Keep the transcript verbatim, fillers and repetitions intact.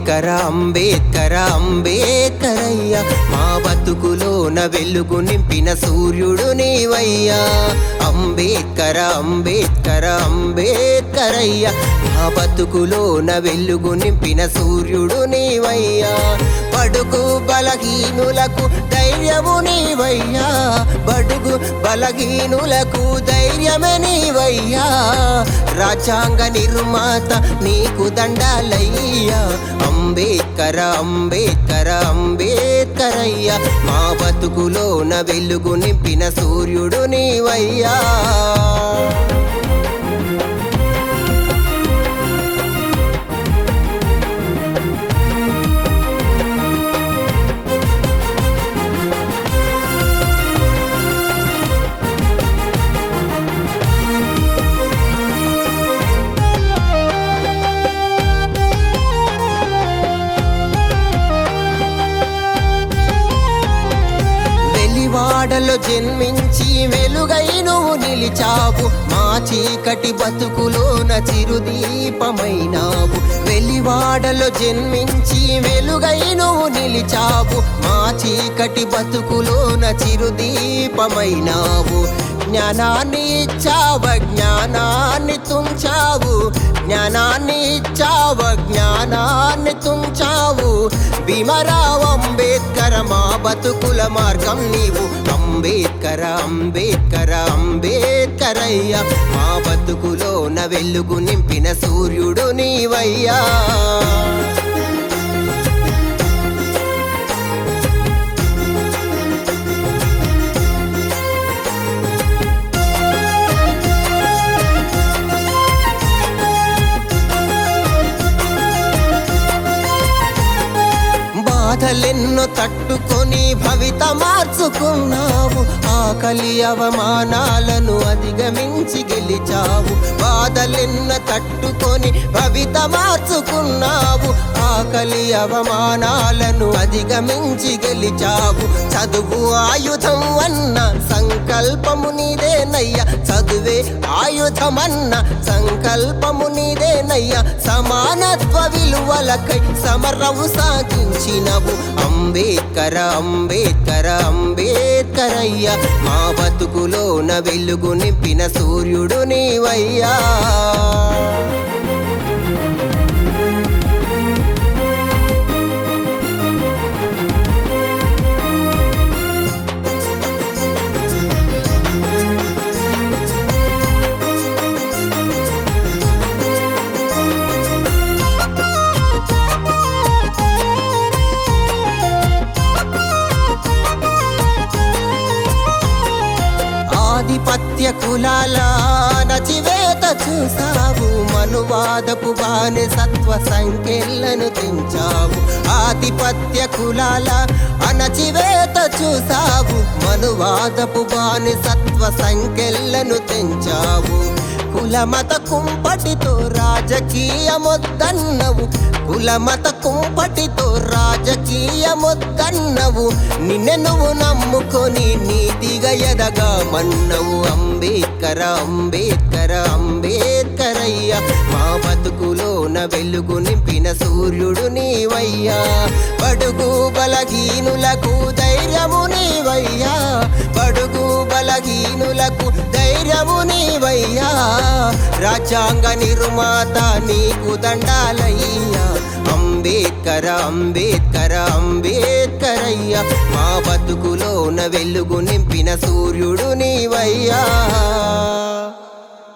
అంబేద్కర అంబేద్కర అంబేద్కరయ్య మా బతుకులోన వెలుగు నింపిన సూర్యుడు నీవయ్యా అంబేద్కర అంబేద్కర అంబేద్కరయ్య మా బతుకులోన వెలుగు నింపిన సూర్యుడు నీవయ్యా బడుగు బలహీనులకు ధైర్యము నీవయ్యా బడుగు బలహీనులకు ధైర్యమే నీవయ్యా రాజ్యాంగ నిర్మాత నీకు దండాలయ్యా అంబేద్కర అంబేద్కర అంబేద్కరయ్య మా బతుకులోన వెలుగు నింపిన సూర్యుడు నీవయ్యా వాడలో జన్మించి వెలుగై నువ్వు నిలిచావు మా చీకటి బతుకులోన చిరుదీపమైనావు వెలివాడలో జన్మించి వెలుగై నువ్వు నిలిచావు మా చీకటి బతుకులోన చిరుదీపమైనావు జ్ఞానాన్ని ఇచ్చావ జ్ఞానాన్ని తుంచావు జ్ఞానాన్ని ఇచ్చావ జ్ఞానాన్ని తుంచావు భీమరావు అంబేద్కర మా బతుకుల మార్గం నీవు అంబేద్కర అంబేద్కర అంబేద్కరయ్య మా బతుకులోన వెలుగు నింపిన సూర్యుడు నీవయ్యా బాధలెన్నో తట్టుకొని భవిత మార్చుకున్నావు ఆకలి అవమానాలను అధిగమించి గెలిచావు బాధలెన్నో తట్టుకొని భవిత మార్చుకున్నావు ఆకలి అవమానాలను అధిగమించి గెలిచావు చదువు ఆయుధం అన్న సంకల్పము నీదేనయ్యా చదువే ఆయుధమన్న సంకల్పము నీదేనయ్యా సమానత్వ విలువలకై సమరము సాగించినవు అంబేద్కర అంబేద్కర అంబేద్కరయ్య మా బతుకులోన వెలుగు నింపిన సూర్యుడు నీవయ్యా ఆధిపత్య కులాల నచివేత చూసావు మనువాదపు బానిసత్వ సంఖ్యలను తెంచావు ఆధిపత్య కులాల అణచివేత చూసావు మనువాదపు బానిసత్వ సంఖ్యలను తెంచావు కులమత కుంపటితో రాజకీయమొద్దన్నవు కులమత కుంపటితో రాజకీయమొద్దన్నవు నిన్ను నువ్వు నమ్ముకొని నీతిగా ఎదగామన్నవు అంబేద్కర అంబేద్కర అంబేద్కరయ్య మా బతుకులోన వెలుగు నింపిన సూర్యుడు నీవయ్యా బడుగు బలహీనులకు ధైర్యము నీవయ్యా బడుగు బలహీనులకు ధైర్యము నీవయ్యా రాజ్యాంగ నిర్మాత నీకు దండాలయ్యా అంబేద్కర అంబేద్కర అంబేద్కరయ్య మా బతుకులోన వెలుగు నింపిన సూర్యుడు నీవయ్యా